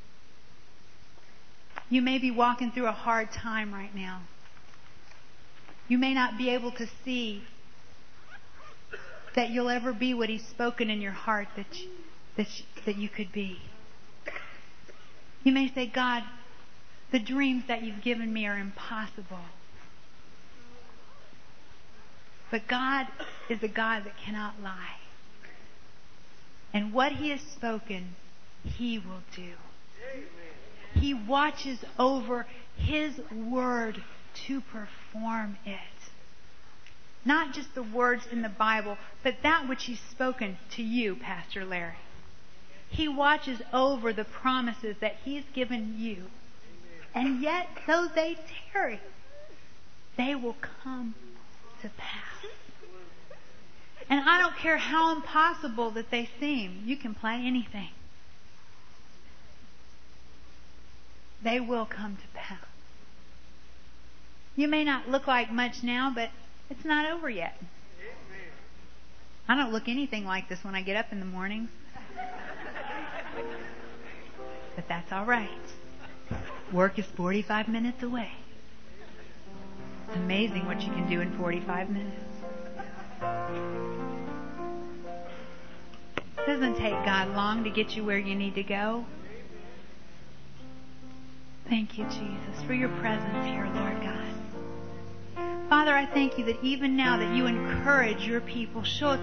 You may be walking through a hard time right now. You may not be able to see that you'll ever be what He's spoken in your heart that you, that, you, that you could be. You may say, God, the dreams that You've given me are impossible. But God is a God that cannot lie. And what He has spoken, He will do. He watches over His word to perform it. Not just the words in the Bible, but that which He's spoken to you, Pastor Larry. He watches over the promises that He's given you. And yet, though they tarry, they will come to pass. And I don't care how impossible that they seem. You can plan anything. They will come to pass. You may not look like much now, but it's not over yet. I don't look anything like this when I get up in the mornings. But that's all right. Work is forty-five minutes away. It's amazing what you can do in forty-five minutes. It doesn't take God long to get you where you need to go. Thank you, Jesus, for your presence here, Lord God. Father, I thank you that even now that you encourage your people.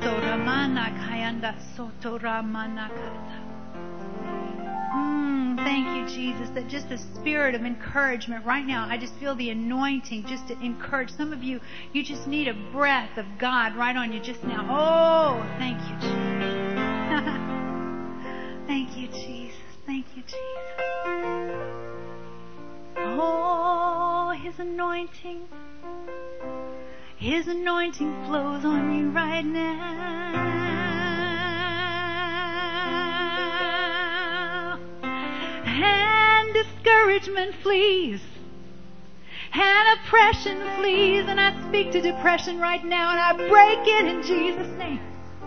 Mm, thank you, Jesus, that just a spirit of encouragement right now. I just feel the anointing just to encourage. Some of you, you just need a breath of God right on you just now. Oh, thank you, Jesus. Thank you, Jesus. Thank you, Jesus. Oh, His anointing. His anointing flows on you right now. And discouragement flees. And oppression flees. And I speak to depression right now. And I break it in Jesus' name.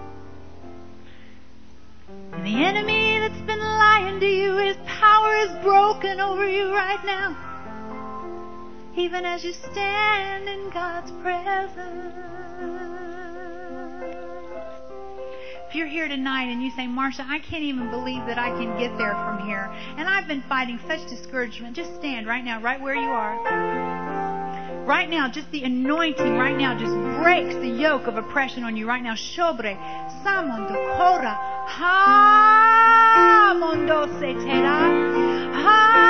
And the enemy that's been lying to you, his power is broken over you right now. Even as you stand in God's presence. If you're here tonight and you say, Marsha, I can't even believe that I can get there from here. And I've been fighting such discouragement. Just stand right now, right where you are. Right now, just the anointing right now just breaks the yoke of oppression on you right now. Shobre, samondo, kora, ha, mondo setera, ha.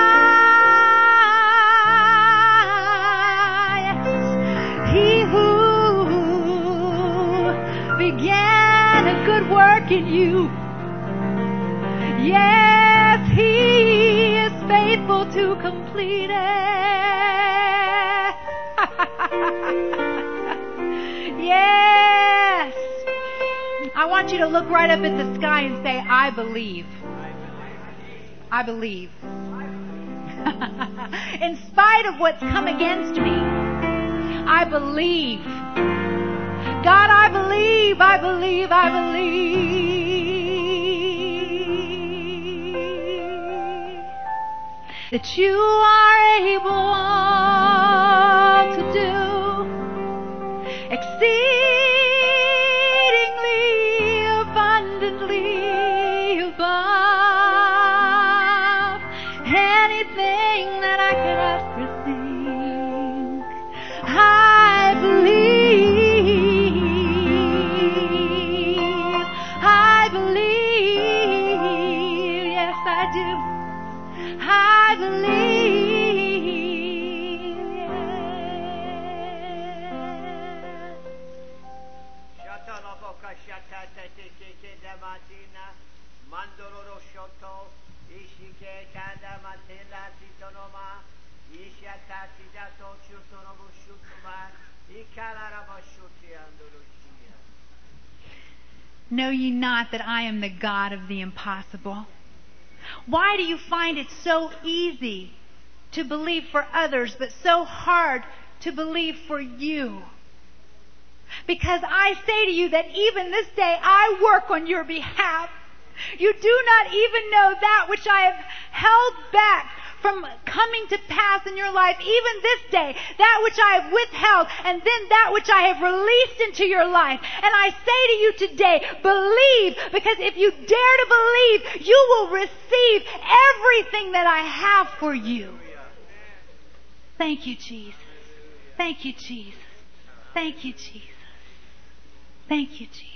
He who began a good work in you, yes, He is faithful to complete it. Yes. I want you to look right up at the sky and say, I believe. I believe. In spite of what's come against me, I believe. God, I believe, I believe, I believe that you are able to do exceedingly abundantly above anything that I could ask or think. I believe, I believe, yes I do. Know ye not that I am the God of the impossible? Why do you find it so easy to believe for others, but so hard to believe for you? Because I say to you that even this day I work on your behalf. You do not even know that which I have held back from coming to pass in your life, even this day, that which I have withheld, and then that which I have released into your life. And I say to you today, believe, because if you dare to believe, you will receive everything that I have for you. Thank you, Jesus. Thank you, Jesus. Thank you, Jesus. Thank you, Jesus.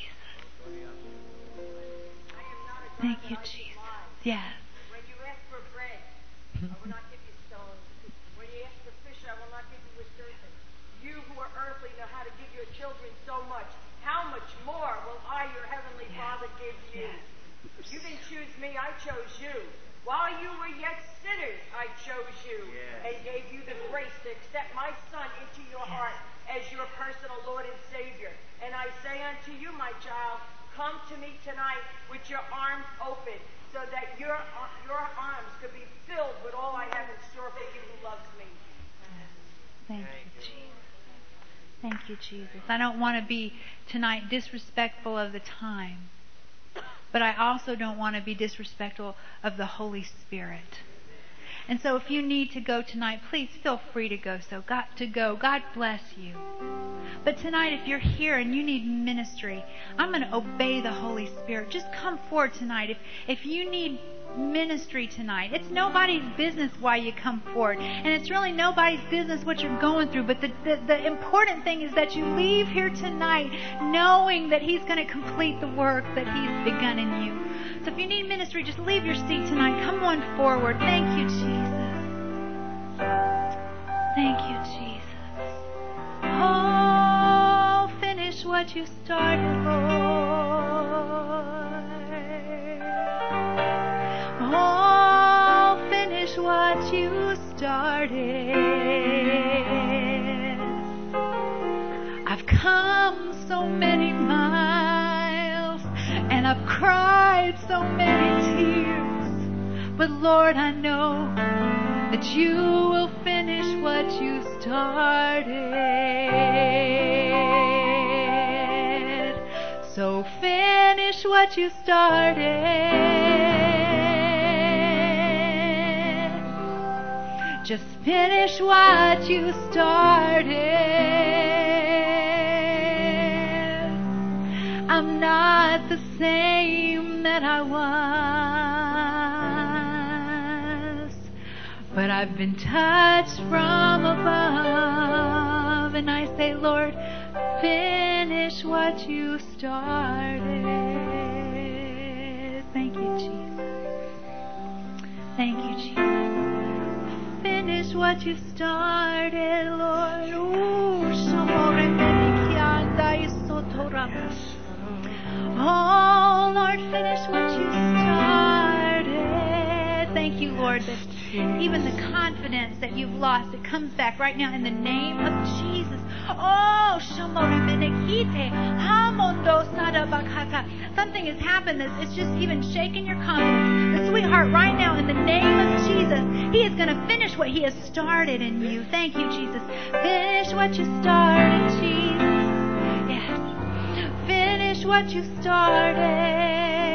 Thank you, Jesus. Yes. When you ask for bread, I will not give you stones. When you ask for fish, I will not give you a serpent. You who are earthly know how to give your children so much. How much more will I, your heavenly yes. Father, give you? Yes. You didn't choose me, I chose you. While you were yet sinners, I chose you yes. and gave you the grace to accept my Son into your yes. heart as your personal Lord and Savior. And I say unto you, my child, come to me tonight with your arms open so that your, your arms could be filled with all I have in store for you who loves me. Thank you, Jesus. Thank you, Jesus. I don't want to be tonight disrespectful of the time, but I also don't want to be disrespectful of the Holy Spirit. And so if you need to go tonight, please feel free to go. So got to go. God bless you. But tonight, if you're here and you need ministry, I'm going to obey the Holy Spirit. Just come forward tonight. If if you need ministry tonight, it's nobody's business why you come forward. And it's really nobody's business what you're going through. But the, the, the important thing is that you leave here tonight knowing that He's going to complete the work that He's begun in you. So if you need ministry, just leave your seat tonight. Come on forward. Thank you, Jesus. Thank you, Jesus. Oh, finish what you started, Lord. Oh, finish what you started. I've come so many miles and I've cried so many tears, but Lord, I know that you will finish what you started. So finish what you started. Just finish what you started. I'm not the same that I was, but I've been touched from above, and I say, Lord, finish what you started. Thank you, Jesus. Thank you, Jesus. Finish what you started, Lord. Ooh, oh, Lord, finish what you started. Thank you, Lord, that even the confidence that you've lost, it comes back right now in the name of Jesus. Oh, something has happened that's it's just even shaken your confidence. But sweetheart, right now in the name of Jesus, He is going to finish what He has started in you. Thank you, Jesus. Finish what you started, Jesus. Yes. Finish what you started.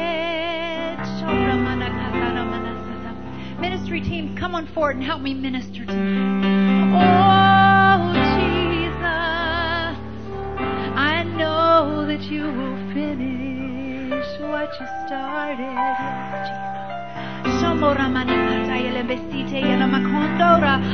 Ministry teams, come on forward and help me minister tonight. Oh, Jesus, I know that you will finish what you started. Yes, Jesus.